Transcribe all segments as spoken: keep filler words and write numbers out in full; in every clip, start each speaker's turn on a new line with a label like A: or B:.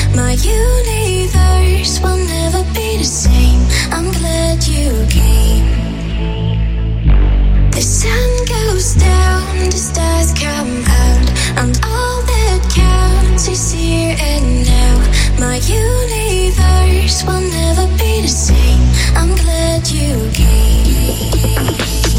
A: My universe will never be the same. I'm glad you came. The sun goes down, the stars come out, and all that counts is here and now. My universe will never be the same. I'm glad you came.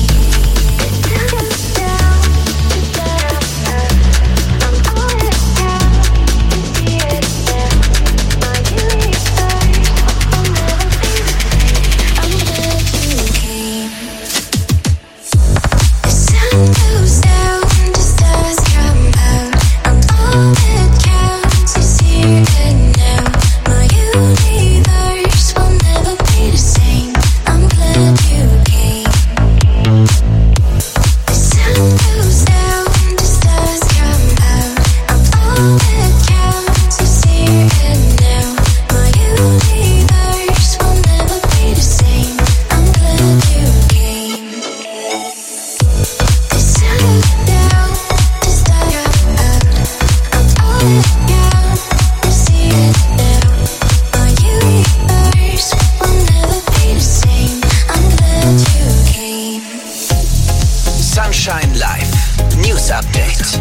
B: Sunshine Live News Update.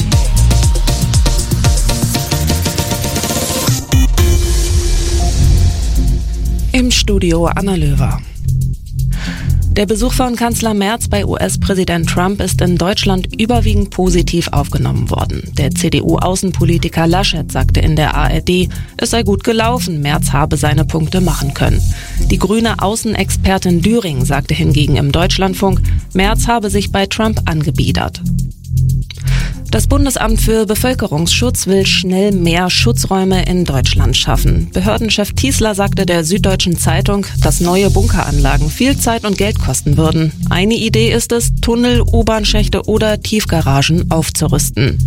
C: Im Studio Anna Löwer. Der Besuch von Kanzler Merz bei U S-Präsident Trump ist in Deutschland überwiegend positiv aufgenommen worden. Der C D U-Außenpolitiker Laschet sagte in der A R D, es sei gut gelaufen, Merz habe seine Punkte machen können. Die grüne Außenexpertin Düring sagte hingegen im Deutschlandfunk, Merz habe sich bei Trump angebiedert. Das Bundesamt für Bevölkerungsschutz will schnell mehr Schutzräume in Deutschland schaffen. Behördenchef Tiesler sagte der Süddeutschen Zeitung, dass neue Bunkeranlagen viel Zeit und Geld kosten würden. Eine Idee ist es, Tunnel, U-Bahn-Schächte oder Tiefgaragen aufzurüsten.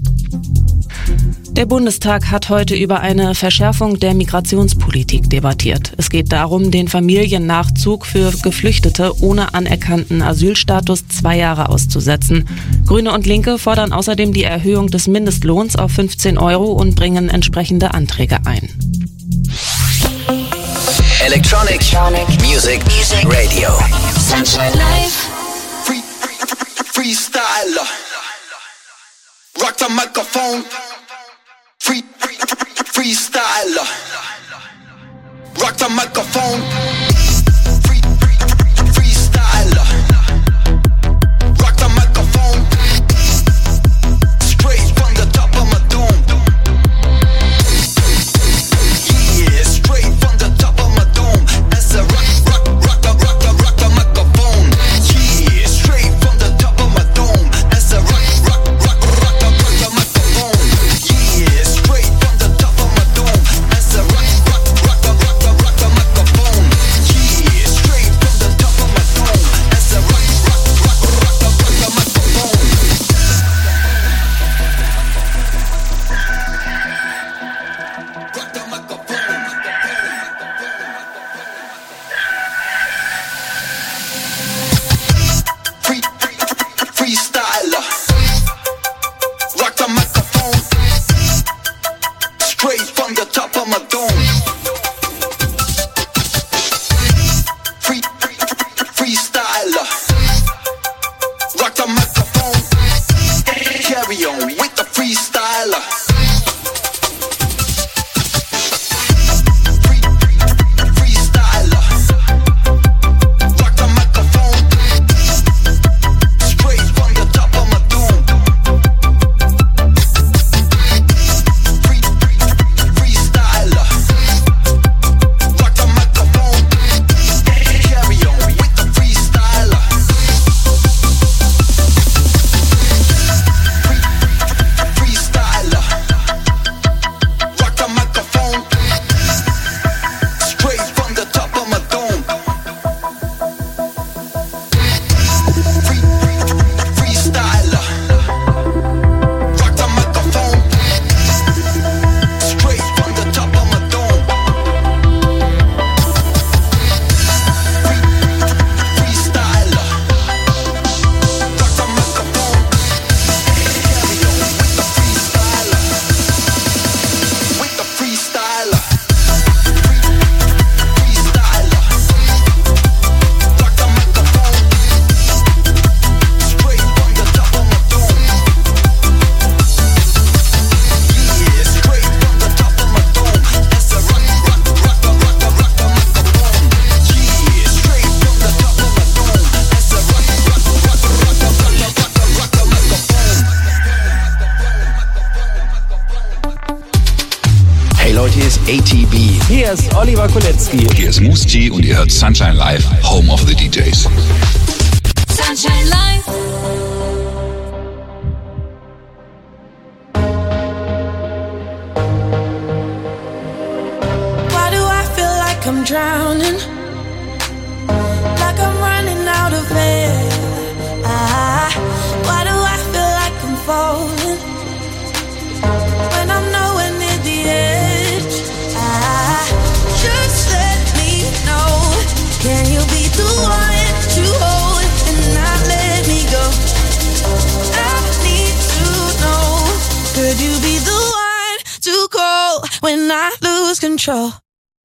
C: Der Bundestag hat heute über eine Verschärfung der Migrationspolitik debattiert. Es geht darum, den Familiennachzug für Geflüchtete ohne anerkannten Asylstatus zwei Jahre auszusetzen. Grüne und Linke fordern außerdem die Erhöhung des Mindestlohns auf fünfzehn Euro und bringen entsprechende Anträge ein.
B: Electronic, Electronic Music, Music Radio.
A: Sunshine Live.
D: Free, freestyler. Rock the microphone. Free, free, freestyler. Rock the microphone. Free, freestyler. Rock the microphone. Straight from the top of my dome. Yeah, straight from the top of my dome. As I rock, rock, rock, rock, rock, rock the microphone. Yeah, straight from the top of my dome. As I rock, rock, rock, rock, rock, rock the microphone. Yeah, straight from the top of my dome. As I rock, rock, rock, rock, rock, rock the microphone. Yeah, straight from the top of my dome. As I rock, rock, rock, rock, rock, rock the microphone. Rock the microphone. Free, freestyler. Rock the microphone. Straight from the top of my dome. Free, freestyler. Rock the microphone. Carry on with the freestyler. Free, freestyler. Rock the microphone. Straight from the top of my dome. Free, freestyler. Rock the microphone. Carry on with the freestyler. Free,
B: A T B.
E: Hier ist Oliver Kolecki.
F: Hier ist Musti und ihr hört Sunshine Live, Home of the D Js.
A: Sunshine Live.
G: Why do I feel like I'm drowning? Like I'm running out of air. Ah, why do I feel like I'm falling when I'm nowhere near the edge? Ah, just let me know. Can you be the one to hold and not let me go? I need to know. Could you be the one to call when I lose control?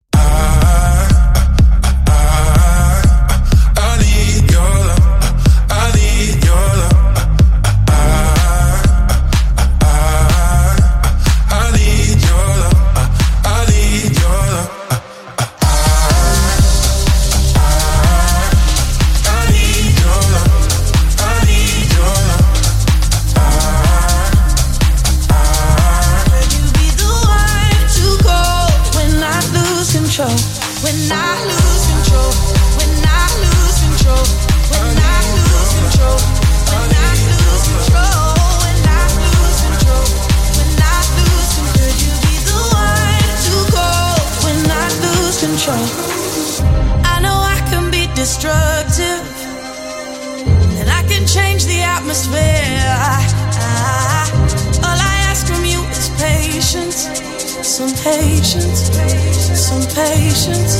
G: When I lose control, when I lose control, when I lose control, when I lose control, when I lose control, when I lose control, could you be the one to call when I lose control? I know I can be destructive, and I can change the atmosphere. I, I, all I ask from you is patience. Some patience, some patience.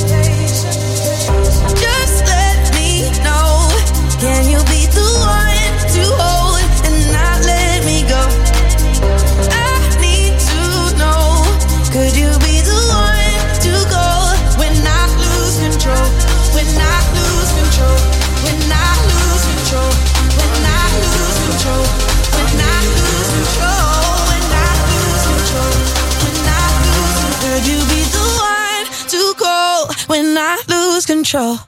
G: Just let me know. Can you be the one to hold and not let me go? I need to know. Could you be the one to go when I lose control? When I lose control? When I lose control? When I lose control? When I lose control? When I lose control? Could you be the one to call when I lose control?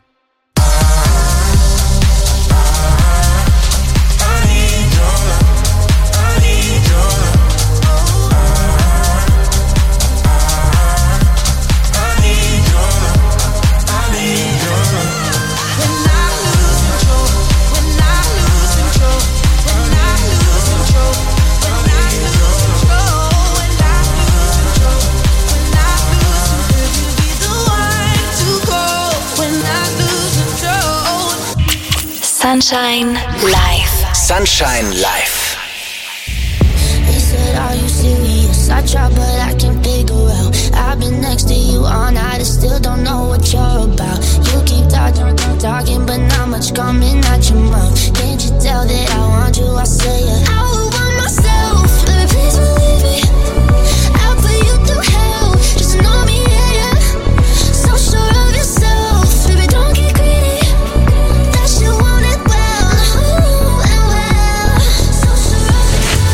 A: Sunshine Live.
B: Sunshine Live.
H: They said, are you serious? I try, but I can't figure out. I've been next to you all night and still don't know what you're about. You keep talking, talking, but not much coming out your mouth. Can't you tell that I want you? I say it. I would want myself, baby, please believe me. I'll put you through hell, just to know me, yeah, yeah. So sure of yourself, baby, don't get greedy. That you want it well, ooh, and well. So sure of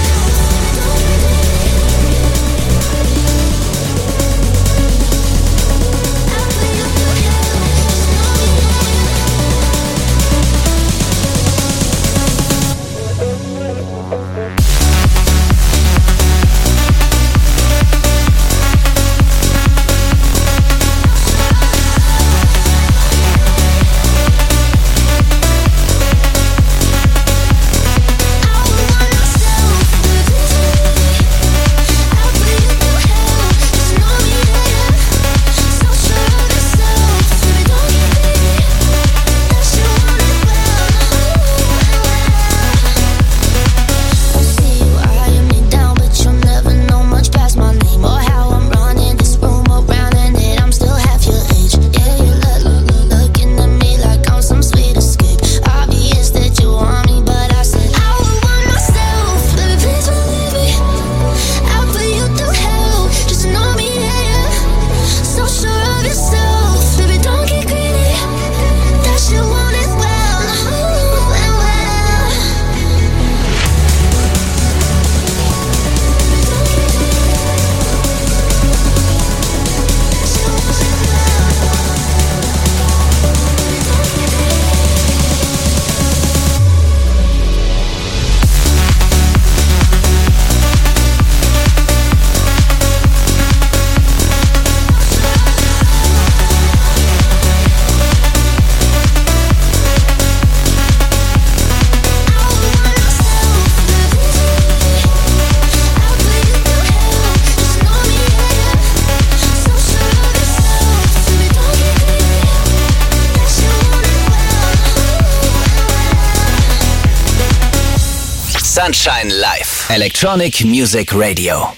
H: I'll put you through hell, just know me, yeah, yeah.
B: Sunshine Live. Electronic Music Radio.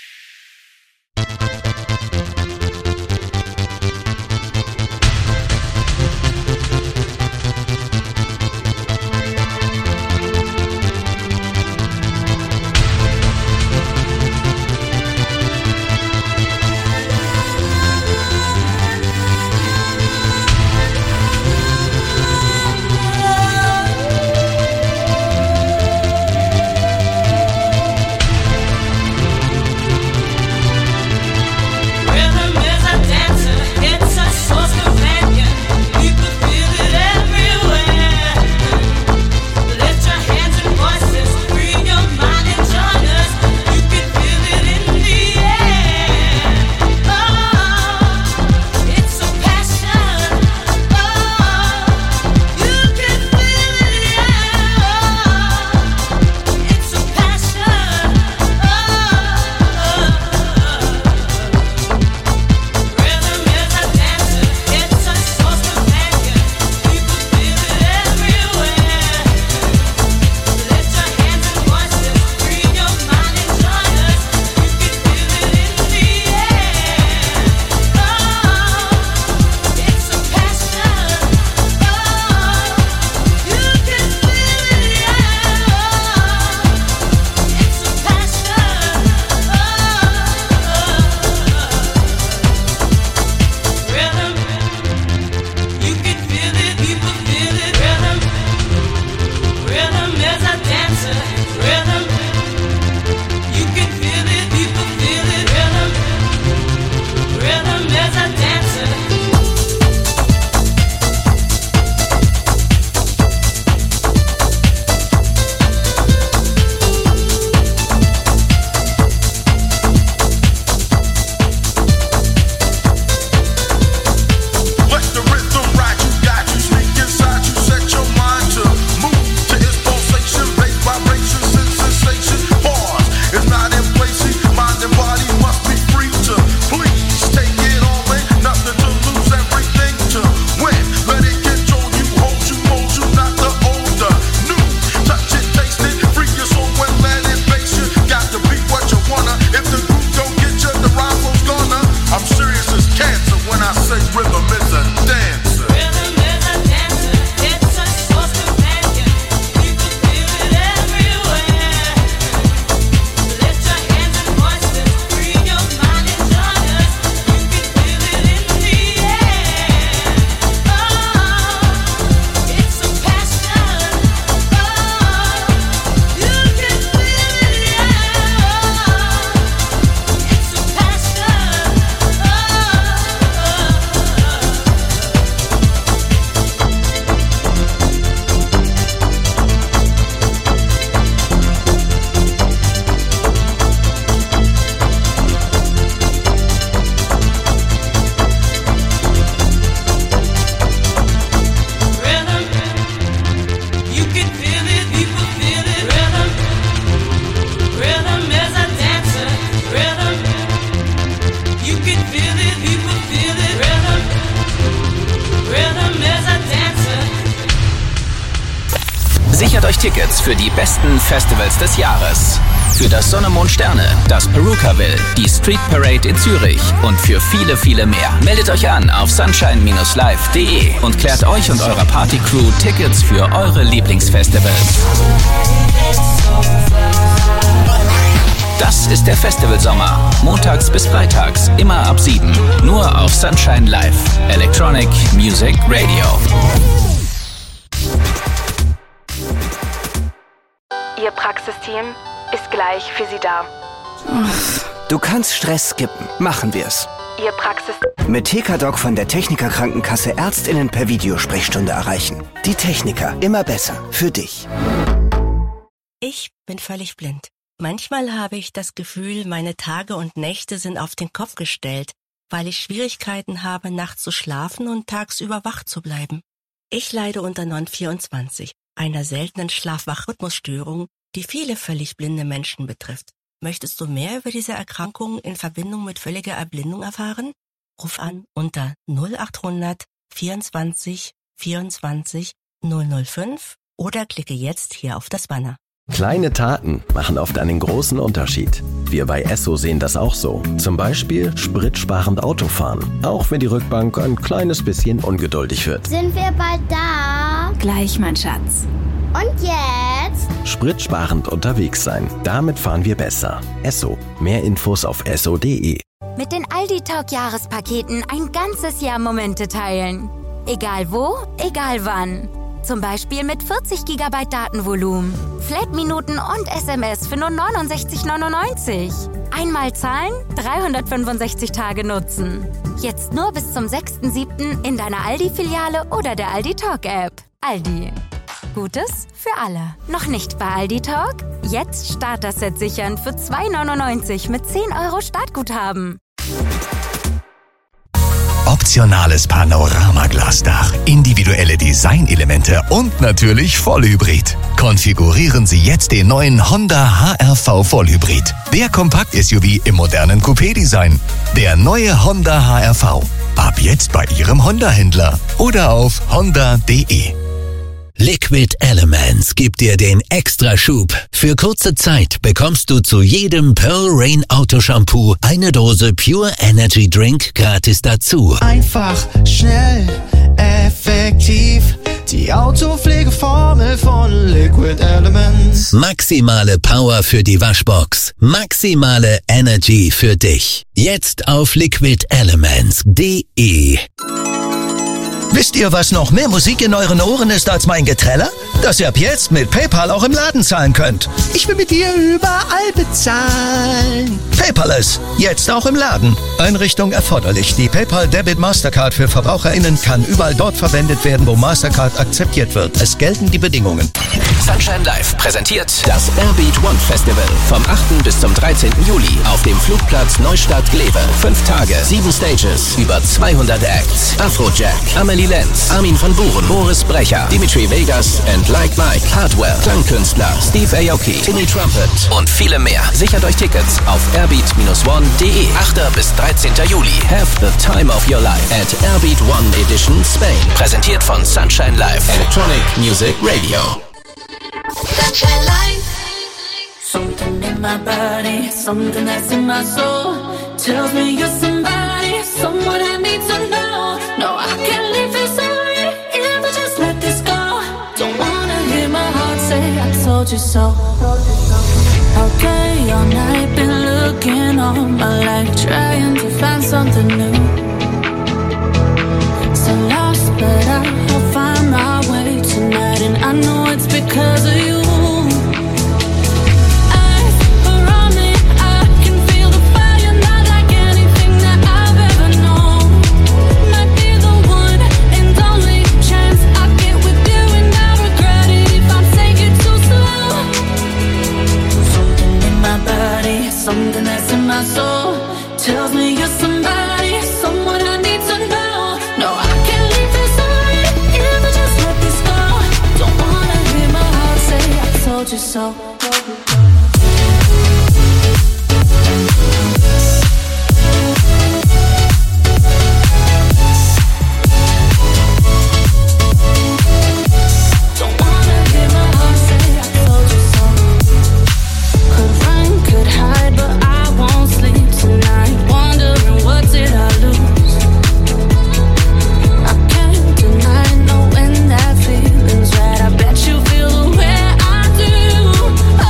B: Sichert euch Tickets für die besten Festivals des Jahres. Für das Sonne, Mond, Sterne, das Perukaville, die Street Parade in Zürich und für viele, viele mehr. Meldet euch an auf sunshine Bindestrich live Punkt de und klärt euch und eurer Partycrew Tickets für eure Lieblingsfestivals. Das ist der Festivalsommer. Montags bis freitags, immer ab sieben. Nur auf Sunshine Live. Electronic Music Radio.
I: Ihr Praxisteam ist gleich für Sie da.
J: Du kannst Stress skippen. Machen wir's.
I: Ihr Praxis...
J: Mit T K Doc von der Techniker Krankenkasse ÄrztInnen per Videosprechstunde erreichen. Die Techniker. Immer besser. Für dich.
K: Ich bin völlig blind. Manchmal habe ich das Gefühl, meine Tage und Nächte sind auf den Kopf gestellt, weil ich Schwierigkeiten habe, nachts zu schlafen und tagsüber wach zu bleiben. Ich leide unter N O N vierundzwanzig, einer seltenen Schlaf-Wach-Rhythmusstörung, die viele völlig blinde Menschen betrifft. Möchtest du mehr über diese Erkrankung in Verbindung mit völliger Erblindung erfahren? Ruf an unter null achthundert vierundzwanzig vierundzwanzig null null fünf oder klicke jetzt hier auf das Banner.
L: Kleine Taten machen oft einen großen Unterschied. Wir bei Esso sehen das auch so. Zum Beispiel spritsparend Autofahren. Auch wenn die Rückbank ein kleines bisschen ungeduldig wird.
H: Sind wir bald da?
M: Gleich, mein Schatz.
H: Und jetzt?
L: Spritsparend unterwegs sein. Damit fahren wir besser. Esso. Mehr Infos auf esso punkt de.
N: Mit den Aldi Talk Jahrespaketen ein ganzes Jahr Momente teilen. Egal wo, egal wann. Zum Beispiel mit vierzig Gigabyte Datenvolumen, Flat-Minuten und S M S für nur neunundsechzig neunundneunzig. Einmal zahlen, dreihundertfünfundsechzig Tage nutzen. Jetzt nur bis zum sechsten siebten in deiner Aldi-Filiale oder der Aldi Talk App. Aldi. Gutes für alle. Noch nicht bei Aldi Talk? Jetzt Starter-Set sichern für zwei neunundneunzig mit zehn Euro Startguthaben.
O: Optionales Panoramaglasdach, individuelle Designelemente und natürlich Vollhybrid. Konfigurieren Sie jetzt den neuen Honda H R V Vollhybrid. Der Kompakt-S U V im modernen Coupé-Design. Der neue Honda H R V. Ab jetzt bei Ihrem Honda-Händler oder auf honda punkt de.
B: Liquid Elements gibt dir den Extraschub. Für kurze Zeit bekommst du zu jedem Pearl Rain Autoshampoo eine Dose Pure Energy Drink gratis dazu.
P: Einfach, schnell, effektiv. Die Autopflegeformel von Liquid Elements.
B: Maximale Power für die Waschbox. Maximale Energy für dich. Jetzt auf liquid elements punkt de.
Q: Wisst ihr, was noch mehr Musik in euren Ohren ist als mein Geträller? Dass ihr ab jetzt mit PayPal auch im Laden zahlen könnt.
P: Ich will mit dir überall bezahlen.
Q: Paperless, jetzt auch im Laden. Einrichtung erforderlich. Die PayPal Debit Mastercard für VerbraucherInnen kann überall dort verwendet werden, wo Mastercard akzeptiert wird. Es gelten die Bedingungen.
B: Sunshine Live präsentiert das Airbeat One Festival vom achten bis zum dreizehnten Juli auf dem Flugplatz Neustadt-Glewe. Fünf Tage, sieben Stages, über zweihundert Acts. Afrojack, Amelie Lenz, Armin von Buuren, Boris Brecher, Dimitri Vegas and Like Mike, Hardwell, Klangkünstler, Steve Aoki, Timmy Trumpet und viele mehr. Sichert euch Tickets auf airbeat dash one punkt de. achter bis dreizehnten Juli. Have the time of your life at Airbeat One Edition Spain. Präsentiert von Sunshine Live Electronic Music Radio.
G: Sunshine Live.
R: Something in my body, something that's in my soul tells me you're somebody, someone I need to know. No, I can't leave this already if I just let this go. Don't wanna hear my heart say I told you so. All day, all night, been looking all my life, trying to find something new. So lost, but I'll find my way tonight, and I know it's because of you. Something that's in my soul tells me you're somebody, someone I need to know. No, I can't leave this already if I just let this go. Don't wanna hear my heart say I told you so. I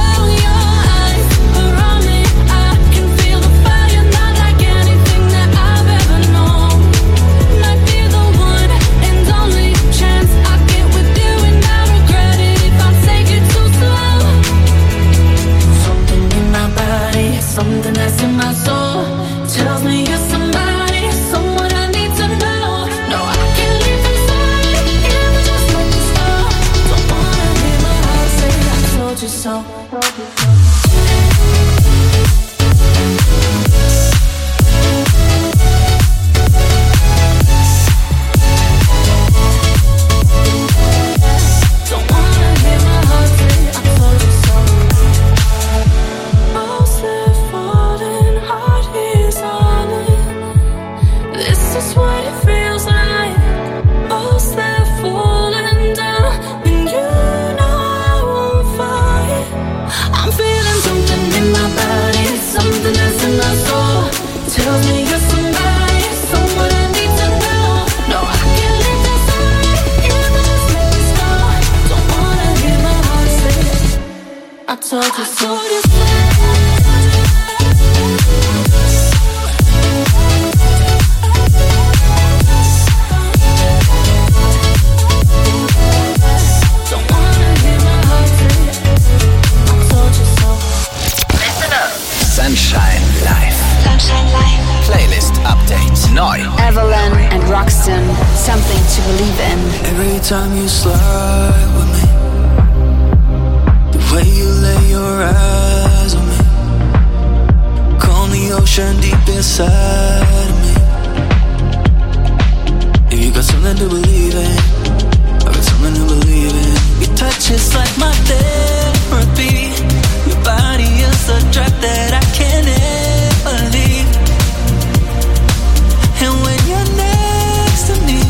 A: Sunshine Live.
B: Playlist Update. Neu.
M: Evelyn and Roxton, Something to Believe in.
S: Every time you slide with me, the way you lay your eyes on me, calm the ocean deep inside of me. If you got something to believe in, I got something to believe in. Your touch is like my therapy. Your body is a drug that I can't ever leave. And when you're next to me,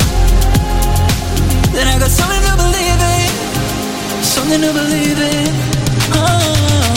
S: then I got something to believe in. Something to believe in. Oh.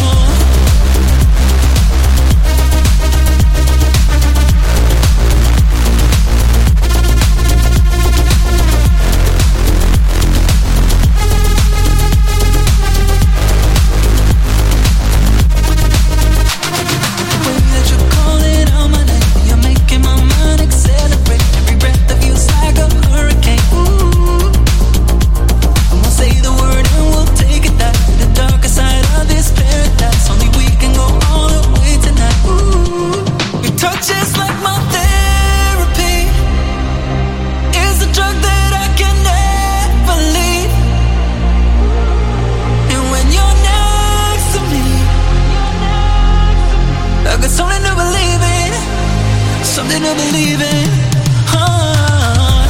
S: Something to believe in. Oh.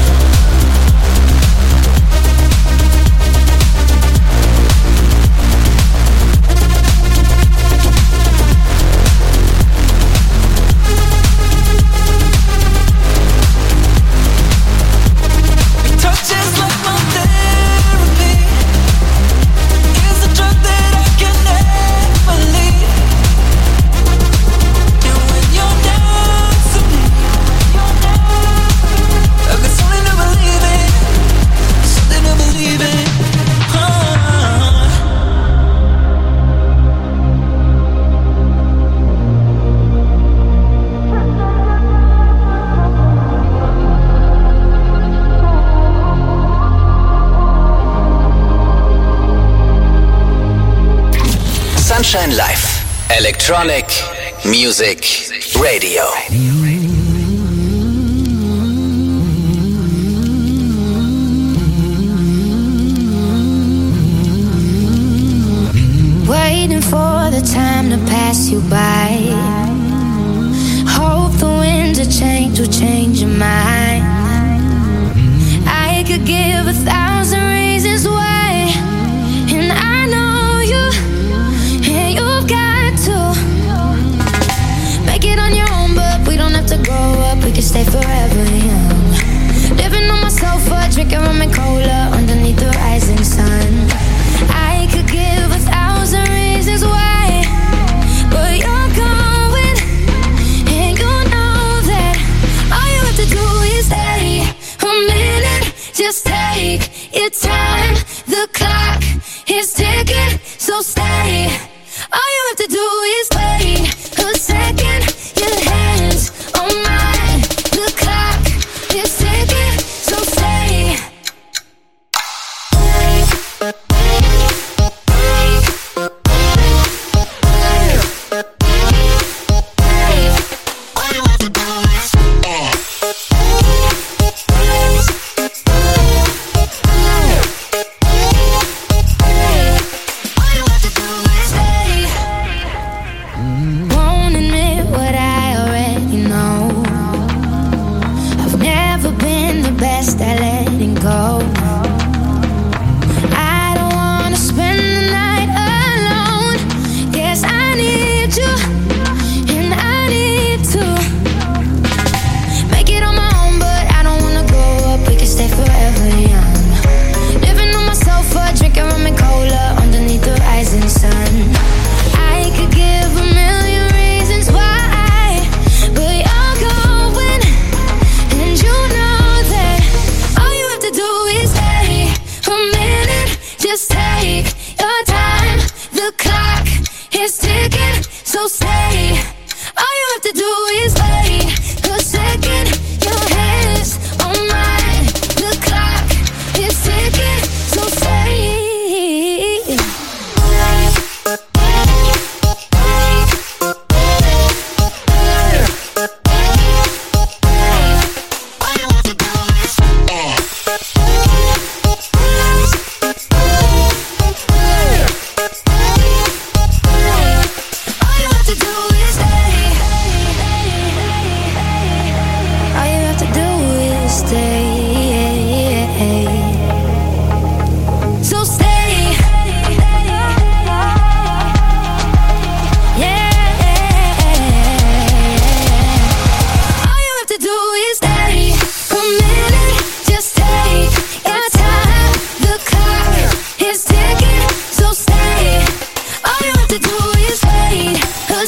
S: Your touch is like my therapy. It's a drug that I can never leave. And when you're next to me, I got something to believe in, something to believe in. Oh.
B: Sunshine Live. Electronic Music Radio.
H: Waiting for the time to pass you by. Hope the winds of change will change your mind. I could give a thousand reasons why, and I know you, and you've got to make it on your own, but we don't have to grow up, we can stay forever young. Living on my sofa, drinking rum and cola underneath the rising sun. I could give a thousand reasons why, but you're going, and you know that all you have to do is stay a minute. Just take your time, the clock is ticking, so stay. All you have to do is wait a second. Your hands on mine, the clock is ticking, so stay. Won't admit what I already know. I've never been the best at letting go. I don't wanna spend the night alone. Yes, I need you, and I need to make it on my own, but I don't wanna grow up, we can stay forever young. Living on my sofa, drinking rum and cola underneath the rising sun. I could give a million reasons why, but you're going, and you know that all you have to do is stay a minute. Just take your time, the clock is ticking, so stay. All you have to do is wait a second. Your hands on mine, the clock is ticking, so stay.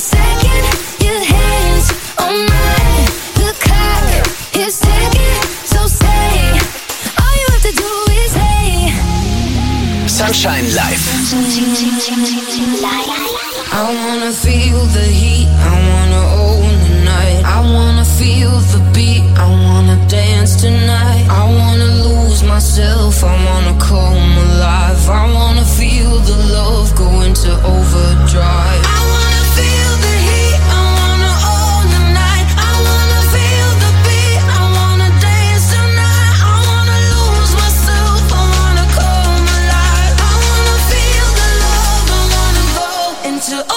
A: second, your hands on mine. The clock is ticking, so say all you have to do is say
B: Sunshine Live.
T: I wanna feel the heat, I wanna own the night. I wanna feel the beat, I wanna dance tonight. I wanna lose myself, I wanna come alive. I wanna feel the love go into overdrive. I wanna feel the heat, I wanna own the night. I wanna feel the beat, I wanna dance tonight. I wanna lose myself, I wanna come alive. I wanna feel the love, I wanna go into overdrive.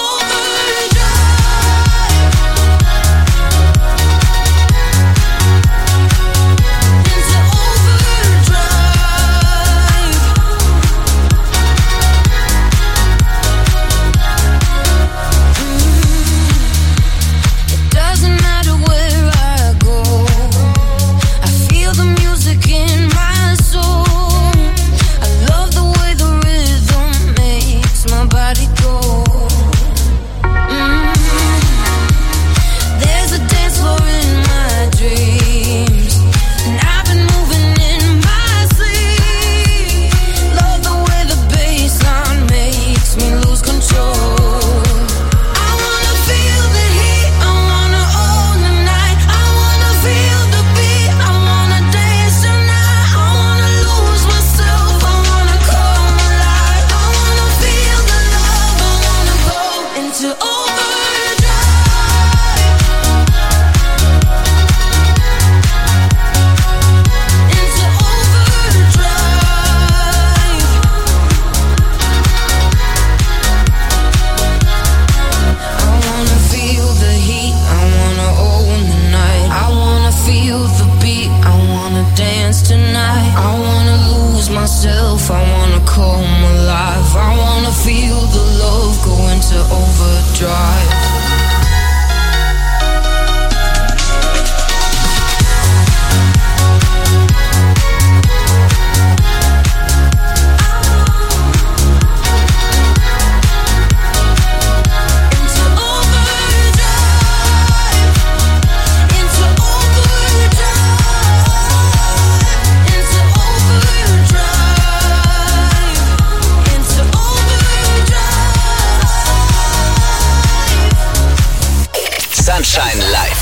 B: Sunshine Live.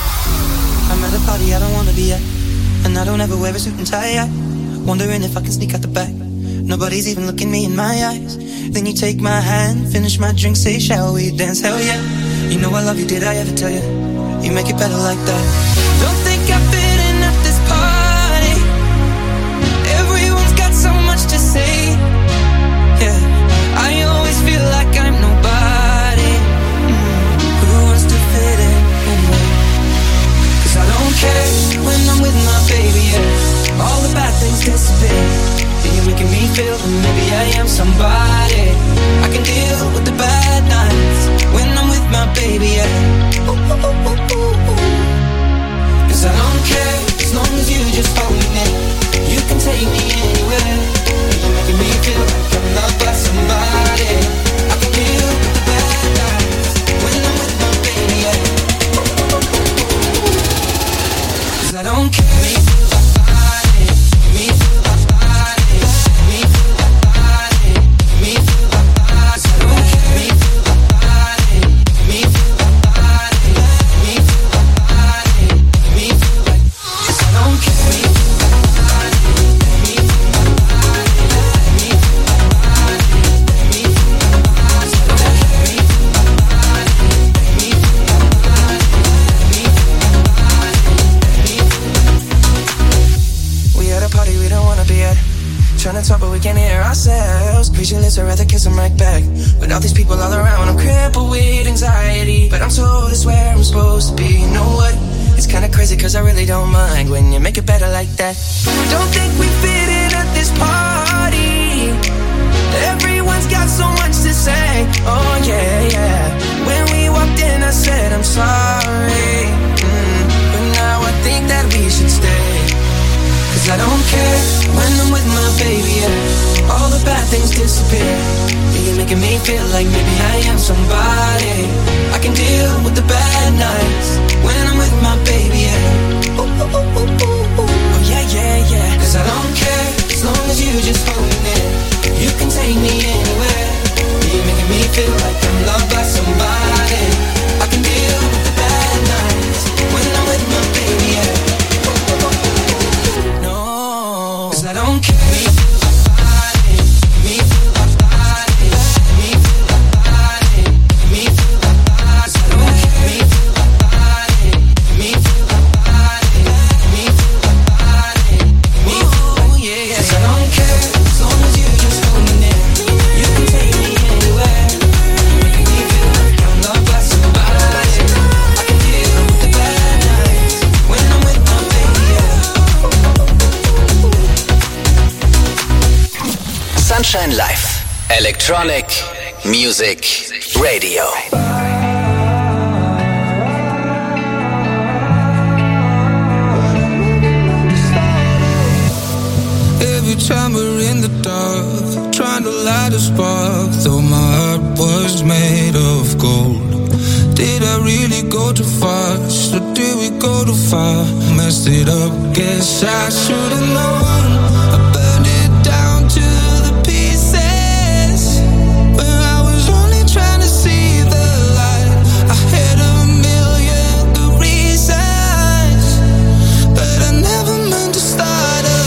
U: I'm at a party I don't wanna be at, and I don't ever wear a suit and tie. I wondering if I can sneak out the back. Nobody's even looking me in my eyes. Then you take my hand, finish my drink, say, shall we dance? Hell yeah. You know I love you, did I ever tell you? You make it better like that. Don't think I fit in at this party. Everyone's got so much to say. Yeah, I always feel like I'm nobody. Mm, who wants to fit in anyway? Cause I don't care when I'm with my baby, yeah. All the bad things disappear. You're making me feel that maybe I am somebody. I can deal with the bad nights when I'm with my baby, yeah. Ooh, ooh, ooh, ooh, ooh. Cause I don't care as long as you just hold me near. You can take me anywhere. You're making me feel like I'm loved by somebody. I can deal with the bad nights when I'm with my baby, yeah. Ooh, ooh, ooh, ooh, ooh. Cause I don't care. Me feel like body. Me feel like body. Me feel like body. Me feel like body. I don't care. Me feel like body. Me feel like body. Me feel like body. Me feel like. Cause I don't care. Me feel like body. Me feel like body. Me feel like body. Me feel like body. I don't care. Me feel like body. Me feel like body. Me feel like body. Me feel like. We at a party we don't wanna be at. Trying to talk but we can't hear ourselves. Speechless, I'd rather kiss them right back. With all these people all around, I'm crippled with anxiety. But I'm told it's where I'm supposed to be. You know what? It's kinda crazy cause I really don't mind when you make it better like that. Don't think we fit in at this party. Everyone's got so much to say. Oh yeah, yeah. When we walked in I said I'm sorry. mm, But now I think that we should stay. Cause I don't care when I'm with my baby, yeah. All the bad things disappear. You're making me feel like maybe I am somebody. I can deal
B: Sunshine Live. Electronic Music Radio.
C: Every time we're in the dark, trying to light a spark, though my heart was made of gold. Did I really go too fast, or did we go too far? Messed it up, guess I should've known. I burned it down to the pieces, when I was only trying to see the light. I had a million good reasons, but I never meant to start a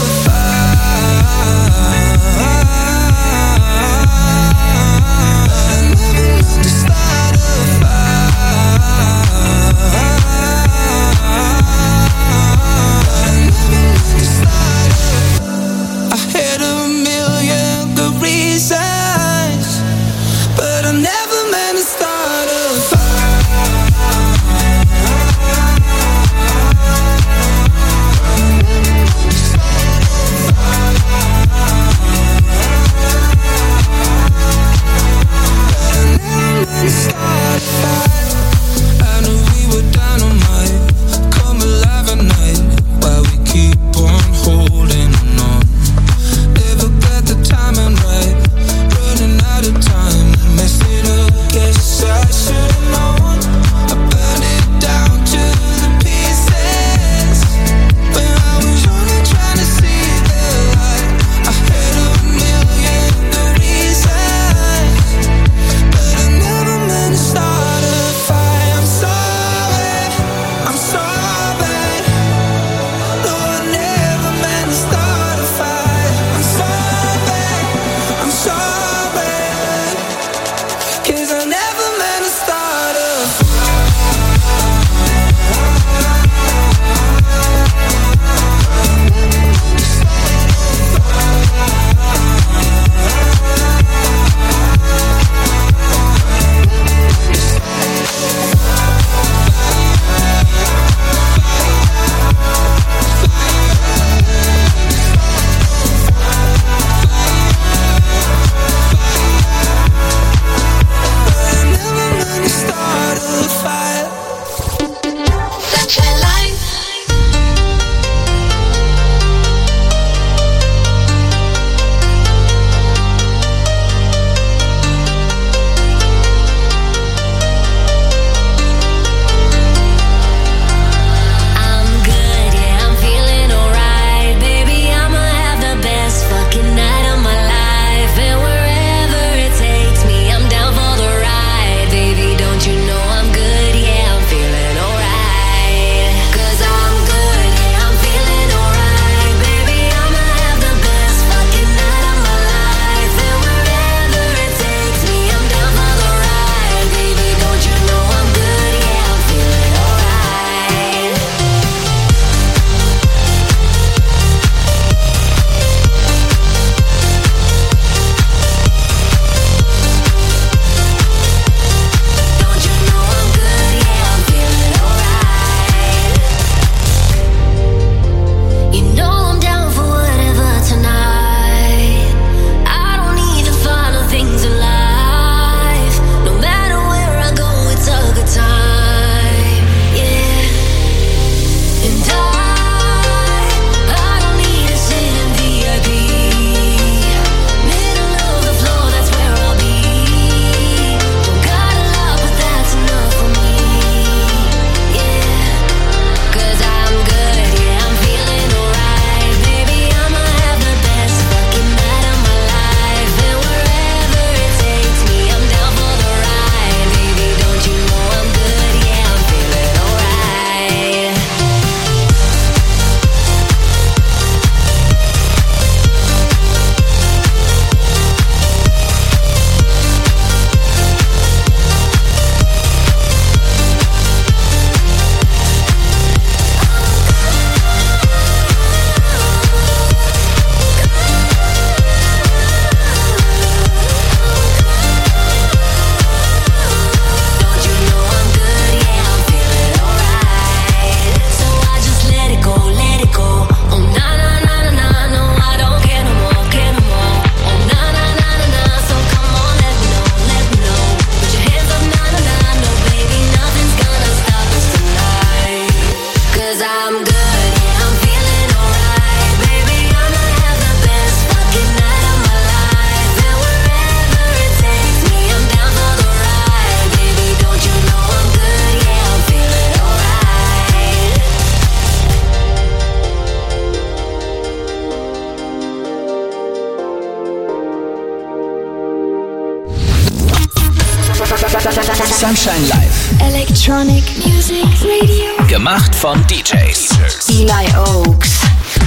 B: Sunshine Live.
A: Electronic Music Radio.
B: Gemacht von D Js.
A: Eli Oaks.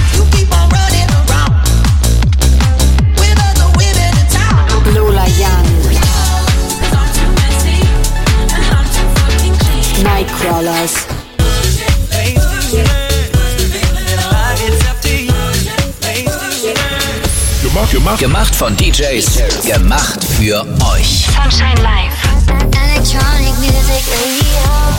A: Lola Young. Nightcrawlers.
B: Gemacht, gemacht. Gemacht von D Js. Gemacht für euch.
A: Sunshine Live. Electronic Music Radio.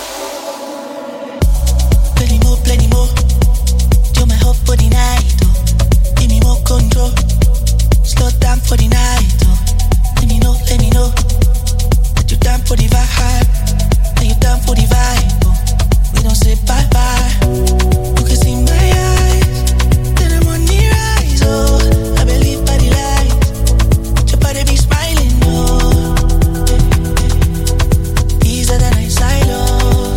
U: Plenty more, plenty more. You're my hope for the night. Oh. Give me more control. Slow down for the night. Oh. Let me know, let me know that you're down for the vibe. That you're down for the vibe. Oh. We don't say bye bye. You can see my eyes. Then I'm on the rise. Oh, I believe by the light. Your body be smiling. Oh, easier than I silo.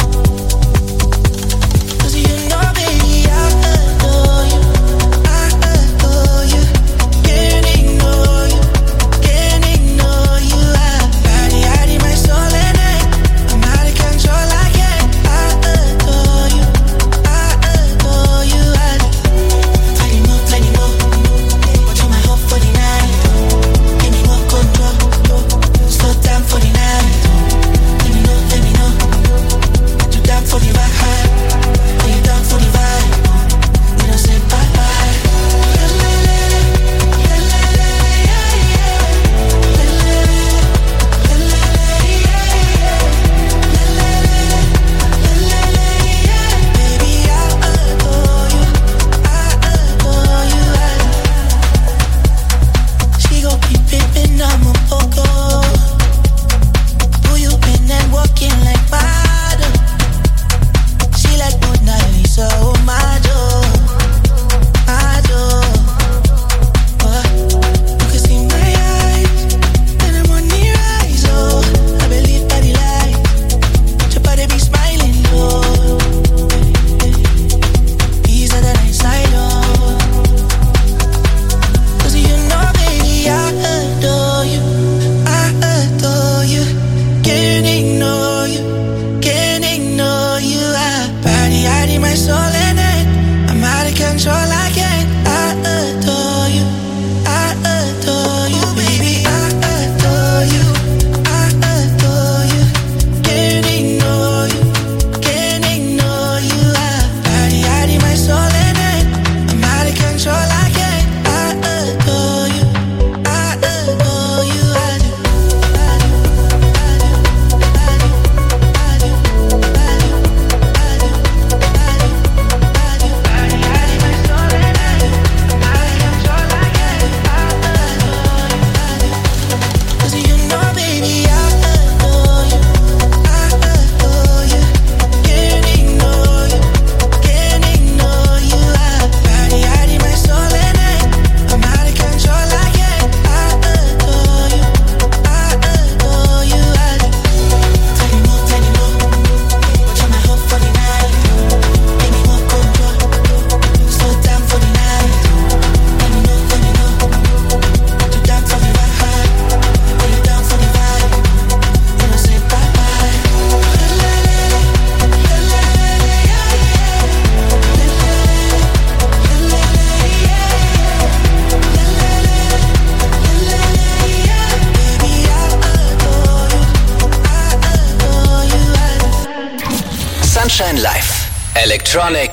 B: Sunshine Live. Electronic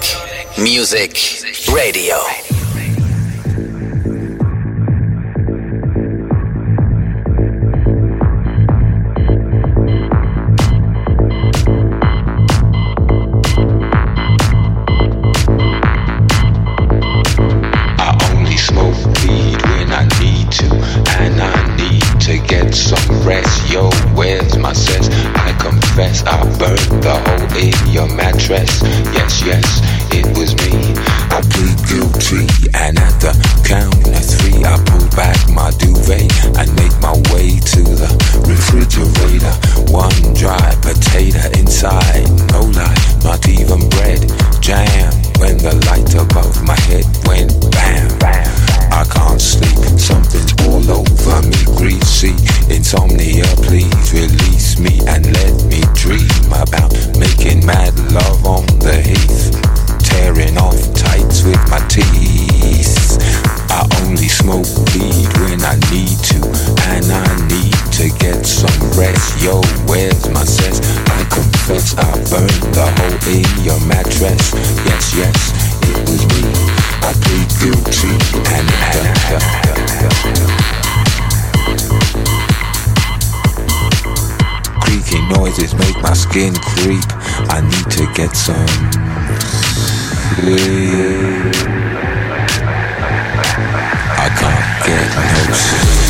B: Music Radio.
C: Yes, yes, it was me. I plead guilty, and at the count of three, I pull back my duvet and make my way to the refrigerator. One dry potato inside, no lie, not even bread. Jam when the light above my head went bam, bam. I can't sleep, something's all over me, greasy. Insomnia, please release me and let
S: mattress. Yes, yes, it was me. I plead guilty and creaky noises make my skin creep. I need to get some sleep. I can't get no sleep.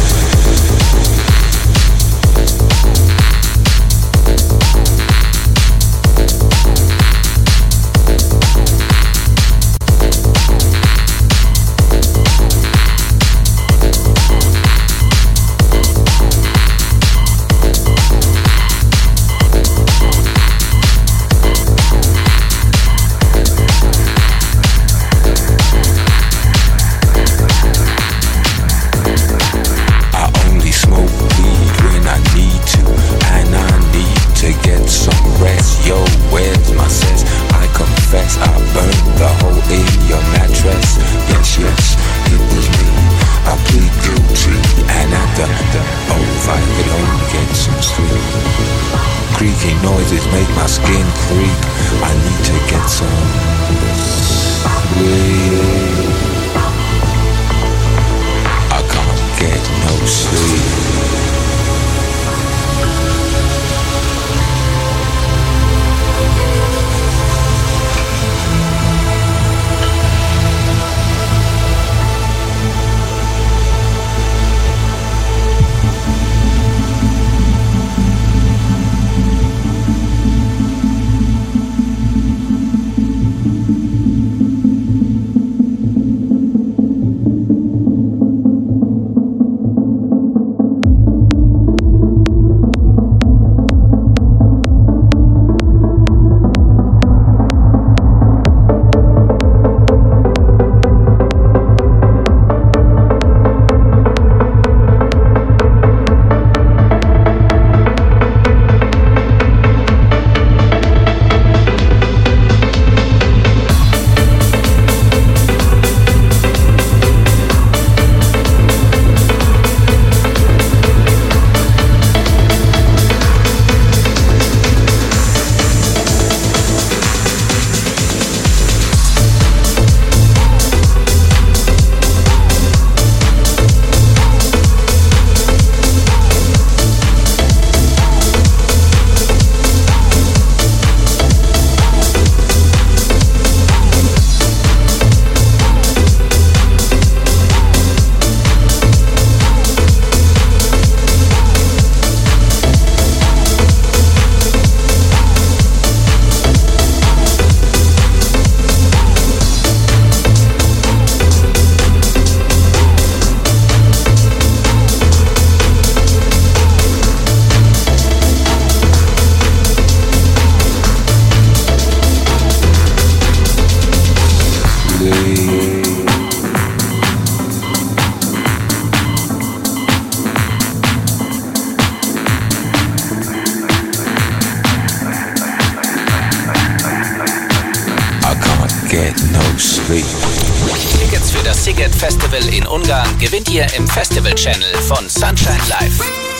B: Tickets für das Sziget Festival in Ungarn gewinnt ihr im Festival-Channel von Sunshine Live.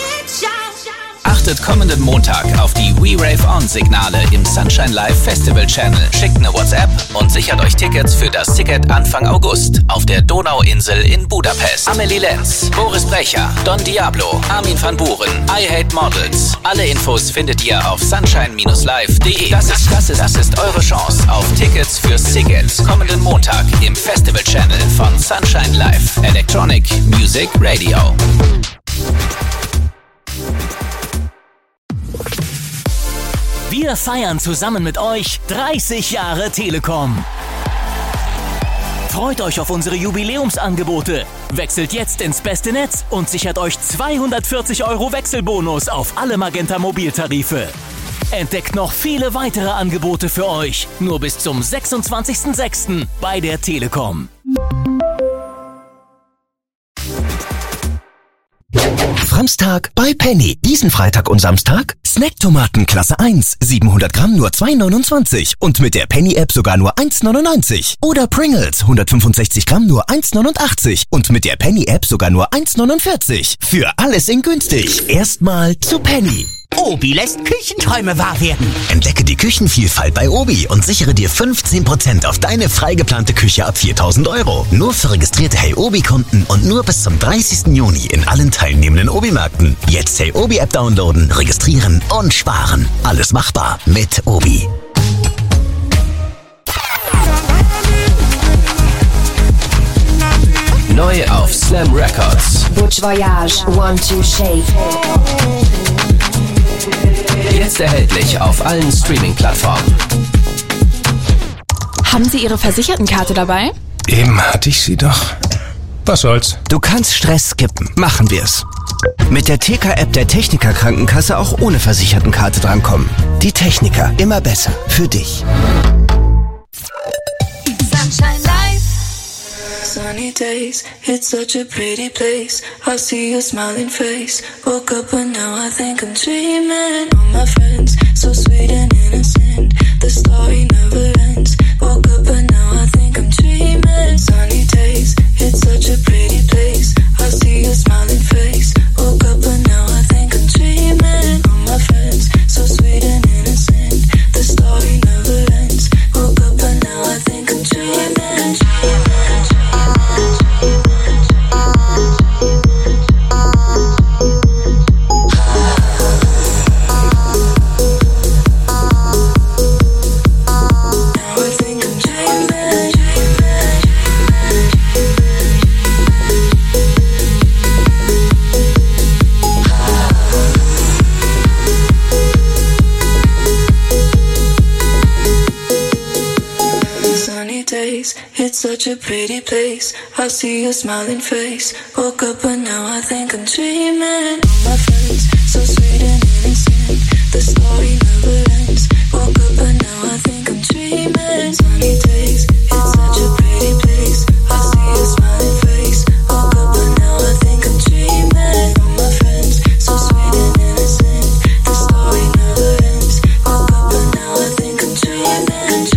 B: Achtet kommenden Montag auf die We Rave On-Signale im Sunshine Live Festival Channel. Schickt eine WhatsApp und sichert euch Tickets für das Sziget Anfang August auf der Donauinsel in Budapest. Amelie Lenz, Boris Brecher, Don Diablo, Armin van Buuren, I Hate Models. Alle Infos findet ihr auf sunshine live punkt de. Das ist, das ist, das ist eure Chance auf Tickets für Sziget kommenden Montag im Festival Channel von Sunshine Live. Electronic Music Radio.
D: Wir feiern zusammen mit euch dreißig Jahre Telekom. Freut euch auf unsere Jubiläumsangebote. Wechselt jetzt ins beste Netz und sichert euch zweihundertvierzig Euro Wechselbonus auf alle Magenta Mobiltarife. Entdeckt noch viele weitere Angebote für euch. Nur bis zum sechsundzwanzigsten sechsten bei der Telekom.
V: Samstag bei Penny. Diesen Freitag und Samstag Snacktomaten Klasse eins, siebenhundert Gramm nur zwei neunundzwanzig und mit der Penny-App sogar nur eins neunundneunzig. Oder Pringles hundertfünfundsechzig Gramm nur eins neunundachtzig und mit der Penny-App sogar nur eins neunundvierzig. Für alles in günstig. Erstmal zu Penny.
E: Obi lässt Küchenträume wahr werden.
V: Entdecke die Küchenvielfalt bei Obi und sichere dir fünfzehn Prozent auf deine frei geplante Küche ab viertausend Euro. Nur für registrierte Hey Obi-Kunden und nur bis zum dreißigsten Juni in allen teilnehmenden Obi-Märkten. Jetzt Hey Obi-App downloaden, registrieren und sparen. Alles machbar mit Obi.
B: Neu auf Slam Records.
M: Butch Voyage, One Two Shake.
B: Jetzt erhältlich auf allen Streaming-Plattformen.
F: Haben Sie Ihre Versichertenkarte dabei?
W: Eben hatte ich sie doch. Was soll's?
J: Du kannst Stress skippen. Machen wir's. Mit der T K-App der Techniker Krankenkasse auch ohne Versichertenkarte drankommen. Die Techniker, immer besser. Für dich.
A: Sunshine Life. Sunny days, it's such a pretty place. I see your smiling face. Woke up and now I think I'm dreaming. All my friends, so sweet and innocent. The story never ends. Woke up and now I think I'm dreaming. Sunny days, it's such a pretty place. I see your smiling face. Woke up and now I think I'm dreaming. All my friends, so sweet and innocent. The story never ends. Woke up and now I think I'm dreaming. It's such a pretty place. I see your smiling face. Woke up and now I think I'm dreaming. All my friends, so sweet and innocent. The story never ends. Woke up and now I think I'm dreaming. Sunny days, it's such a pretty place. I see your smiling face. Woke up and now I think I'm dreaming. All my friends, so sweet and innocent. The story never ends. Woke up and now I think I'm dreaming.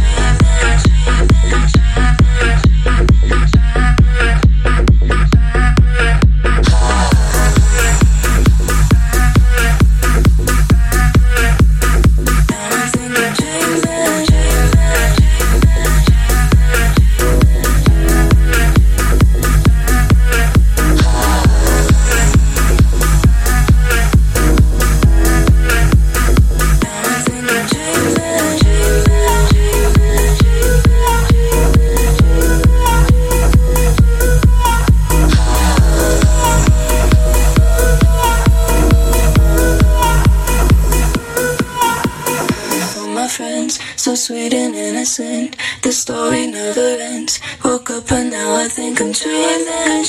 A: So sweet and innocent, the story never ends. Woke up and now I think I'm dreaming.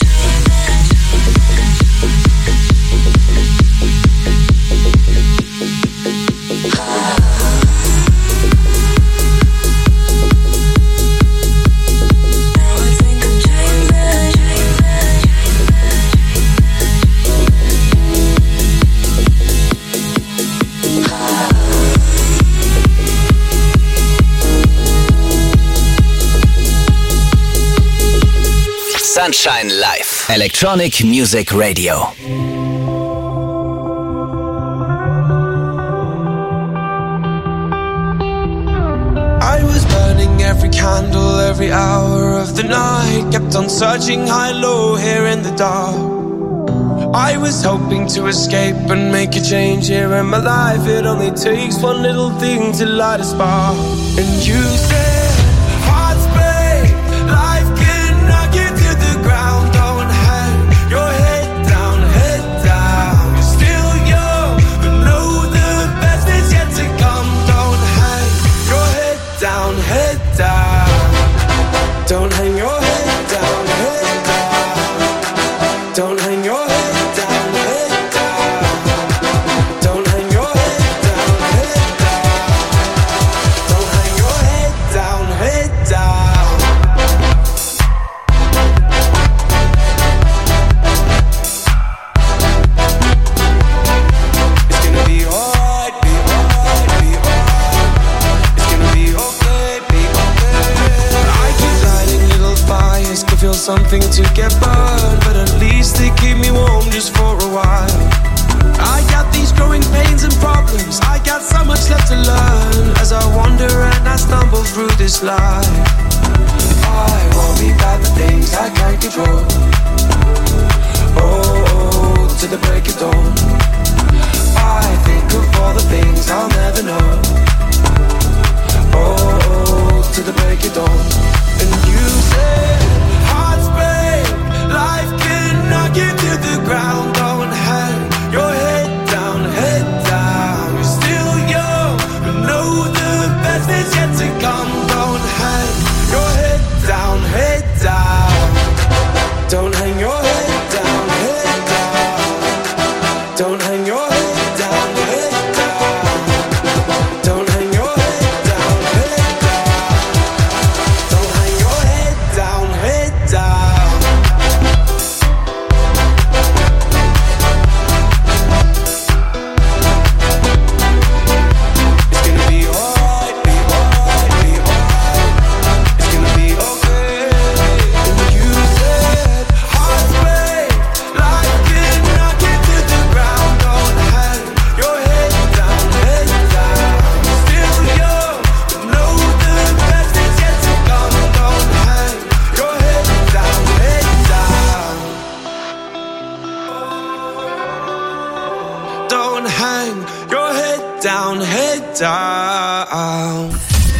B: Sunshine Live. Electronic Music Radio.
C: I was burning every candle, every hour of the night. Kept on searching high, low, here in the dark. I was hoping to escape and make a change here in my life. It only takes one little thing to light a spark. And you said, hearts break, life can knock you to the ground. Don't hang your head down, head down. You're still young, but know the best is yet to come. Don't hang your head down, head down. Don't hang your head down, head down. Don't hang your head. Something to get burned, but at least they keep me warm just for a while. I got these growing pains friends and problems. I got so much left to learn as I wander and I stumble through this life. I worry about the things I can't control. Oh, oh, to the break of dawn. I think of all the things I'll never know. Oh, oh, to the break of dawn. And you said, hearts break, life can knock you to the ground. Don't hang your head down, head down. You're still young, but know the best is yet to come. Don't hang your head down, head down. Don't hang your head down, head down. Don't hang your head down, head down. Don't hang your head down, head down. Don't hang your head down, head down. It's gonna be alright, be alright, be alright. It's gonna be okay. And you said, hearts break, life can knock you to the ground. Don't hang your head down, head down. Still young, but know the best is yet to come. Don't hang your head down, head down. Don't hang your head down, head down.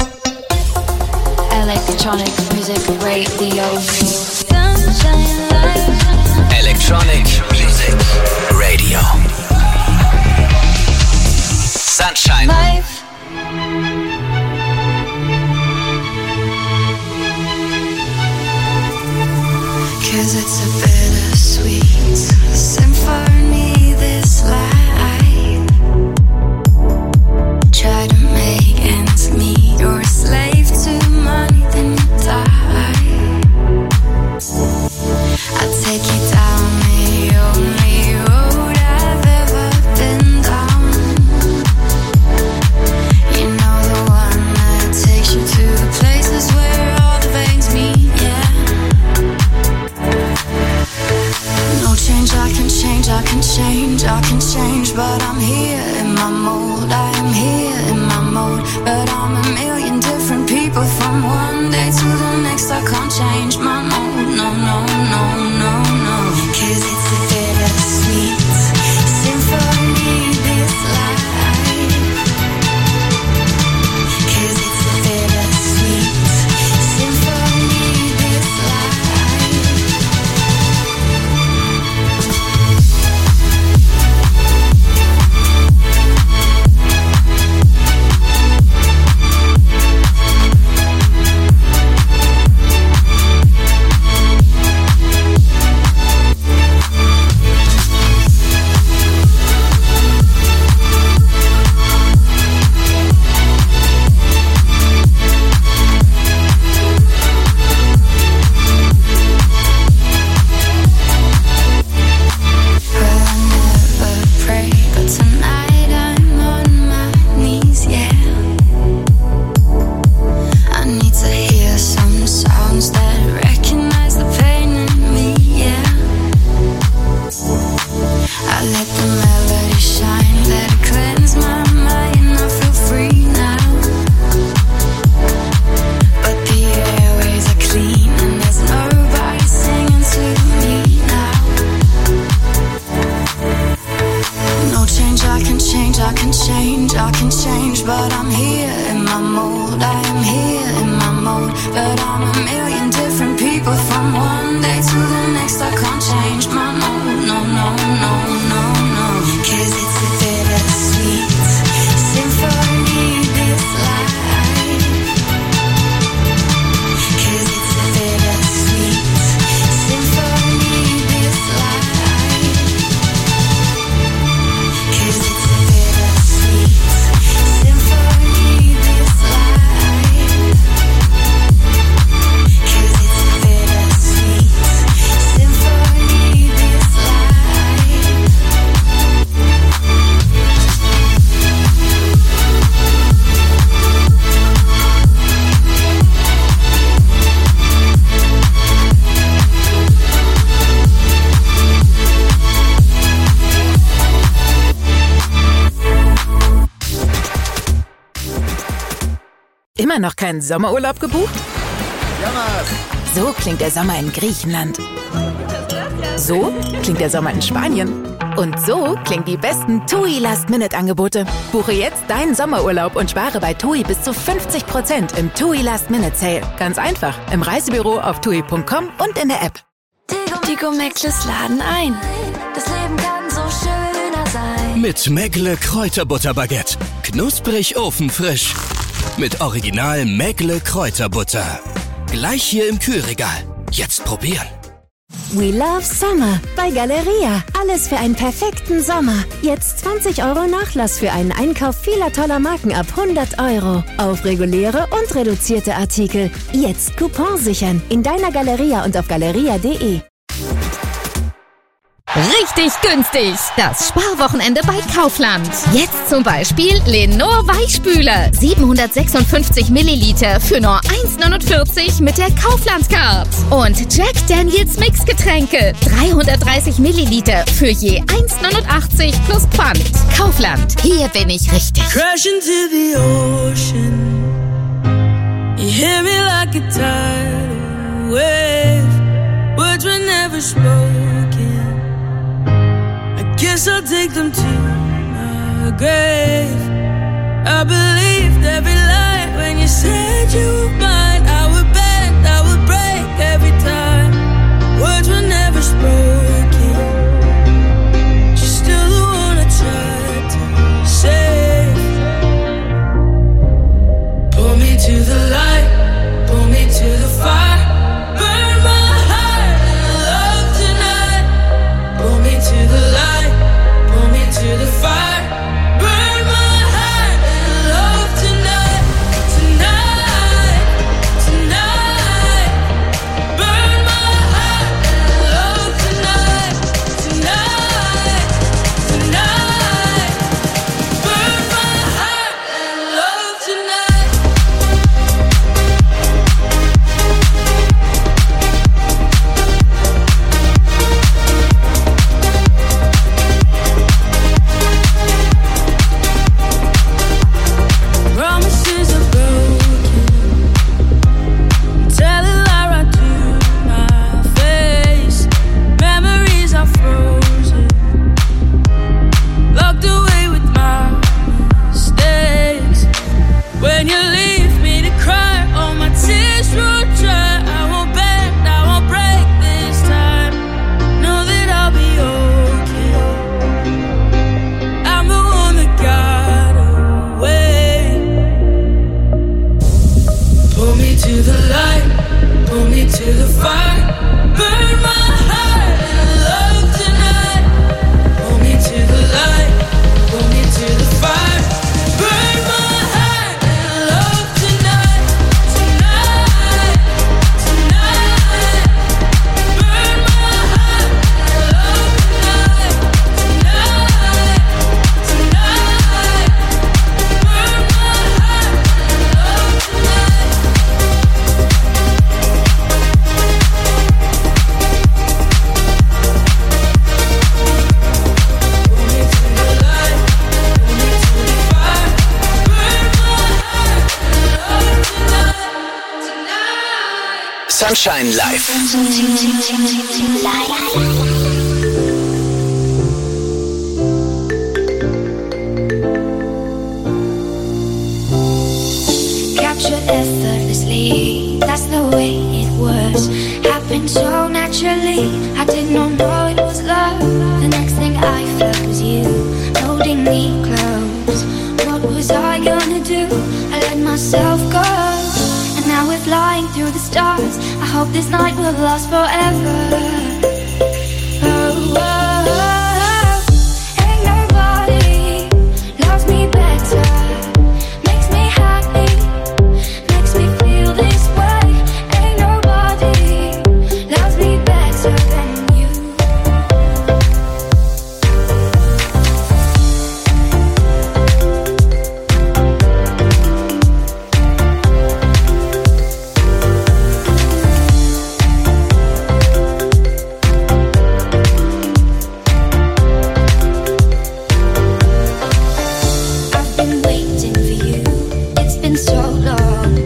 M: Electronic music radio. Sunshine life.
B: Electronic Music Radio. Sunshine.
M: Life.
A: Cause it's a bittersweet symphony, this life. Try to make ends meet. You're a slave to money, then you die. I'll take you down the only road I've ever been down. You know, the one that takes you to the places where all the veins meet, yeah. No change, I can change, I can change, I can change. But I'm here in my mold, I am here in my mode. But I'm a million different people from one day to the next. I can't change my mode, no, no, no, no, no. Cause it's a bittersweet symphony, this life. Cause it's a bittersweet symphony, this life.
H: Symphony
I: Immer noch keinen Sommerurlaub gebucht? So klingt der Sommer in Griechenland. So klingt der Sommer in Spanien. Und so klingen die besten TUI Last-Minute-Angebote. Buche jetzt deinen Sommerurlaub und spare bei TUI bis zu fünfzig Prozent im TUI Last-Minute-Sale. Ganz einfach, im Reisebüro auf tui punkt com und in der App.
F: Die Gourmet-Clubs laden ein.
A: Das Leben kann so schöner sein.
V: Mit Megle Kräuterbutterbaguette. Knusprig ofenfrisch. Mit Original Megle Kräuterbutter. Gleich hier im Kühlregal. Jetzt probieren.
K: We love Summer bei Galeria. Alles für einen perfekten Sommer. Jetzt zwanzig Euro Nachlass für einen Einkauf vieler toller Marken ab hundert Euro. Auf reguläre und reduzierte Artikel. Jetzt Coupon sichern. In deiner Galeria und auf galeria punkt de.
L: Richtig günstig. Das Sparwochenende bei Kaufland. Jetzt zum Beispiel Lenor Weichspüler. siebenhundertsechsundfünfzig Milliliter für nur eins neunundvierzig mit der Kaufland-Card. Und Jack Daniels Mixgetränke. dreihundertdreißig Milliliter für je eins neunundachtzig plus Pfand. Kaufland. Hier bin ich richtig.
G: Crash into the ocean. You hear me like a tidal wave. Words were never spoken. Guess I'll take them to my grave. I believed every lie when you said you were mine. I would bend, I would break every time. Words were never spoken. You're still the one I tried to save. Pull me to the light, pull me to the fire. Burn my heart in love tonight. Pull me to the light. To the fire, burn my heart in love tonight, tonight, tonight. Burn my heart in love tonight, tonight, tonight. Burn my heart in love tonight. Promises are broken. Tell a lie right to my face. Memories are frozen. Locked away with my mistakes. When you leave me to cry, all my tears run dry. I won't bend, I won't break this time. Know that I'll be okay. I'm the one that got away. Pull me to the light, pull me to the fire. Burn my heart in love tonight. Pull me to the light, pull me to the fire. Burn my heart in love tonight, tonight, tonight. Burn my heart in love tonight, tonight, tonight. Burn my heart in love tonight.
B: Sunshine Live.
H: Captured effortlessly, that's the way it was. Happened so naturally, I did not know it was love. The next thing I felt was you, holding me close. What was I gonna do? I let myself go. And now we're flying through the stars. I hope this night will last forever. Oh, oh, oh. Ain't nobody loves me better. Makes me happy, makes me feel this way. Ain't nobody loves me better than you. I've been waiting for you. It's been so long.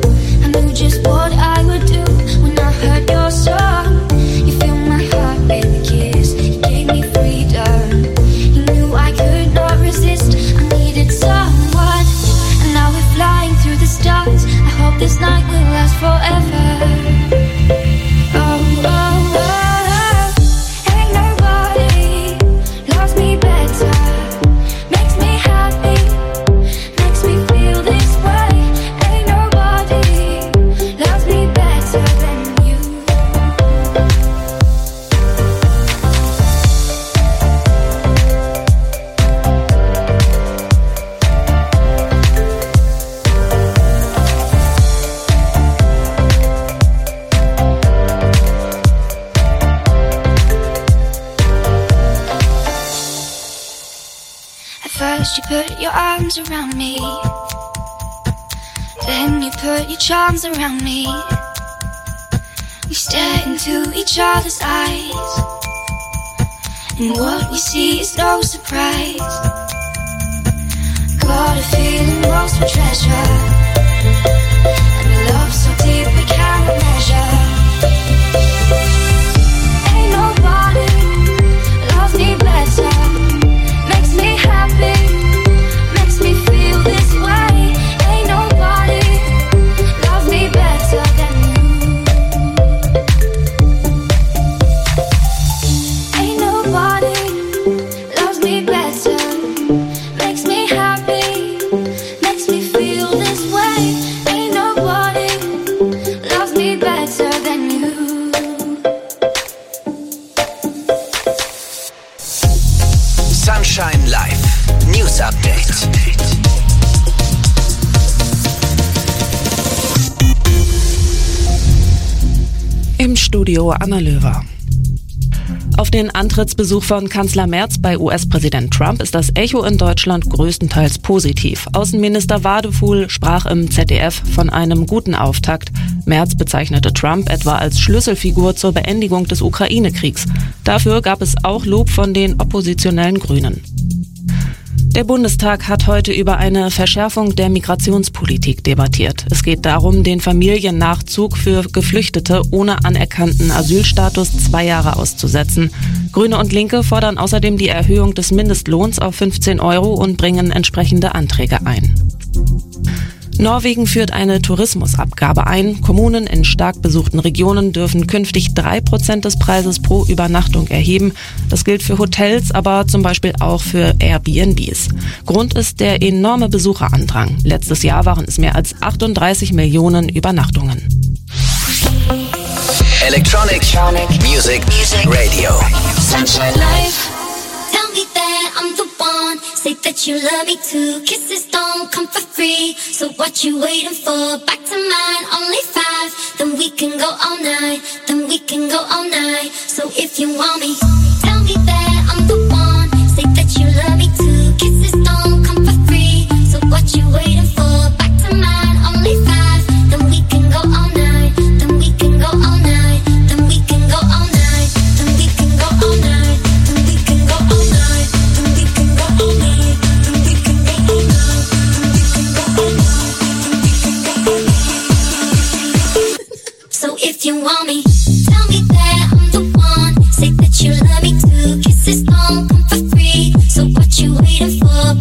H: this night will last forever. Oh, oh, oh, ain't nobody loves me better. Makes me happy, makes me feel this way. Ain't nobody loves me better than you. First you put your arms around me, then you put your charms around me. We stare into each other's eyes, and what we see is no surprise. Got a feeling lost for treasure, and a love so deep we can't measure. Ain't nobody loves me better. Makes me happy, makes me feel this way. Ain't nobody loves me better than you. Ain't nobody loves me better. Makes me happy, makes me feel this way. Ain't nobody loves me better than you.
B: Sunshine Live News Update.
N: Im Studio Anna Löwer. Auf den Antrittsbesuch von Kanzler Merz bei U S-Präsident Trump ist das Echo in Deutschland größtenteils positiv. Außenminister Wadefuhl sprach im Z D F von einem guten Auftakt. Merz bezeichnete Trump etwa als Schlüsselfigur zur Beendigung des Ukraine-Kriegs. Dafür gab es auch Lob von den oppositionellen Grünen. Der Bundestag hat heute über eine Verschärfung der Migrationspolitik debattiert. Es geht darum, den Familiennachzug für Geflüchtete ohne anerkannten Asylstatus zwei Jahre auszusetzen. Grüne und Linke fordern außerdem die Erhöhung des Mindestlohns auf fünfzehn Euro und bringen entsprechende Anträge ein. Norwegen führt eine Tourismusabgabe ein. Kommunen in stark besuchten Regionen dürfen künftig drei Prozent des Preises pro Übernachtung erheben. Das gilt für Hotels, aber zum Beispiel auch für Airbnbs. Grund ist der enorme Besucherandrang. Letztes Jahr waren es mehr als achtunddreißig Millionen Übernachtungen.
B: Electronic, Music, Radio.
H: Sunshine Life. Tell me that I'm the one. Say that you love me too. Kisses don't come for free. So what you waiting for? Back to mine, only five. Then we can go all night. Then we can go all night. So if you want me, tell me that I'm the one. Say that you love me too. Kisses don't come for free. So what you waiting for? Back to mine, only five. Then we can go all night. Then we can go all night. Then we can go all night. Then we can go all night. Then we can go all night. Then we can go all night. Then we can go all night. Then we can go all night. Then we can go all night. So if you want me, tell me that I'm the one. Say that you love me too. Kisses don't come for free. So what you waiting for?